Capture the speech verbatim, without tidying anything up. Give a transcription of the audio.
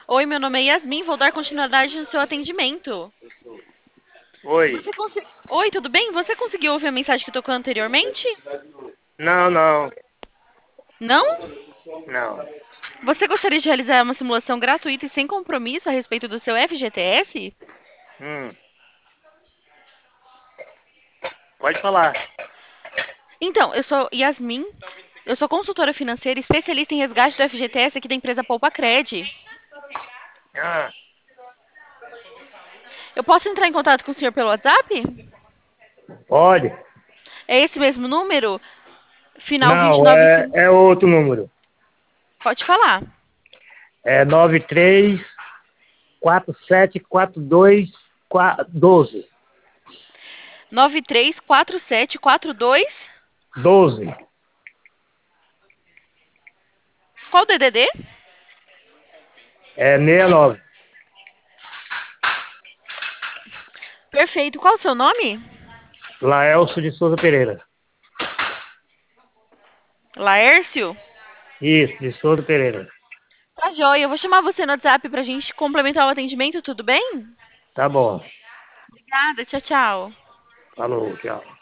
Oi, meu nome é Yasmin, vou dar continuidade no seu atendimento. Oi. Você consi... Oi, tudo bem? Você conseguiu ouvir a mensagem que tocou anteriormente? Não, não, Não? não. Você gostaria de realizar uma simulação gratuita e sem compromisso a respeito do seu F G T S? Hum, pode falar. Então, eu sou Yasmin, eu sou consultora financeira e especialista em resgate do F G T S aqui da empresa Poupa Cred. Ah, Eu posso entrar em contato com o senhor pelo WhatsApp? pode. É esse mesmo número? Final Não, vinte e nove. é, é outro número. Pode falar. É nove três quatro sete quatro dois doze. nove três quatro sete quatro dois. doze. Qual o D D D? É sessenta e nove. Perfeito. Qual o seu nome? Laelso de Souza Pereira. Laércio? Isso, de Souza Pereira. Tá joia. Eu vou chamar você no WhatsApp pra gente complementar o atendimento, tudo bem? Tá bom. Obrigada. Tchau, tchau. Falou, tchau.